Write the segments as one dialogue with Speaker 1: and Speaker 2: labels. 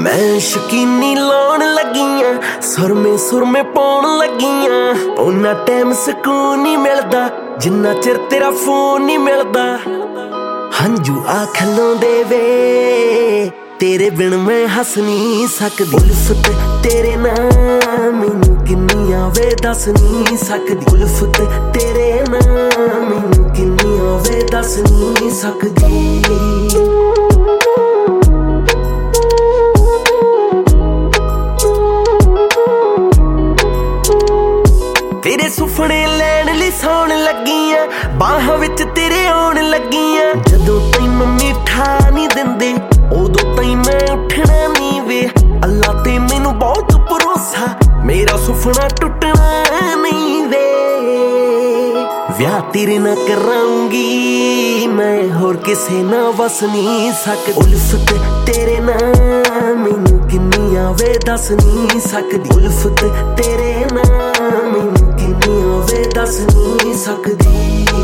Speaker 1: मैं शकीनी लाउन लगियां, सुरमे पाउन लगियां। उन्ना टाइम सकून नहीं मिलदा जिन्ना चिर तेरा फोन नहीं मिलदा। हंजू आख लाउंदे वे तेरे बिन मैं हस नहीं सकदी। उल्फत तेरे नाम मैनू किन्नियां वे दस नहीं सकदी। उल्फत तेरे नाम मैनू किन्नियां वे दस नहीं सकदी। तेरे सुपने लैन लई सौण लगियां, बाहां विच तेरे आउण लगियां। जदों ताईं मम्मी ठा नहीं दिंदे उदों ताईं मैं उठना नहीं वे। अल्लाह ते मैनू बहुत भरोसा, मेरा सुपना टुटना नहीं वे। विआह तेरे नाल कराऊंगी मैं, होर किसे ना वस नहीं सकदी। उल्फत तेरे नाल मैनू किन्नियां वे दस नहीं सकदी। उल्फत तेरे नाल मैनू किन्नियां वे दस नहीं सकदी।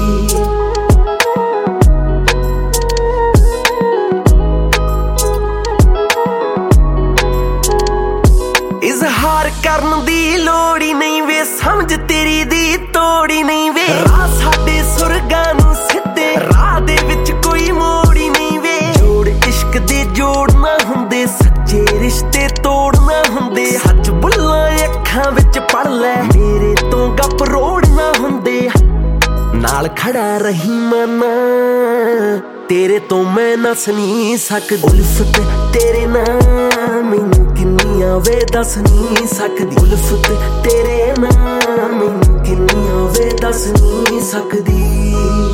Speaker 1: इजहार करन दी लोड़ ही नहीं वे, समझ तेरी दी तोड़ी नहीं वे। राह साडे सुरगां नूं सिद्धे राह दे विच कोई मोड़ ही नहीं वे। जोड़ इश्क दे जोड़ना हुंदे, सच्चे रिश्ते तोड़ना हुंदे। सच बुल्लां अखां विच पढ़ लै, मेरे तो गप रोड़ना हुंदे। नाल खड़ा रही माना तेरे तो मैं नस नहीं सकदी। उल्फत तेरे नाल मैनू किन्नियां वे दस नहीं सकदी। उल्फत तेरे नाल मैनू किन्नियां वे दस नहीं सकदी।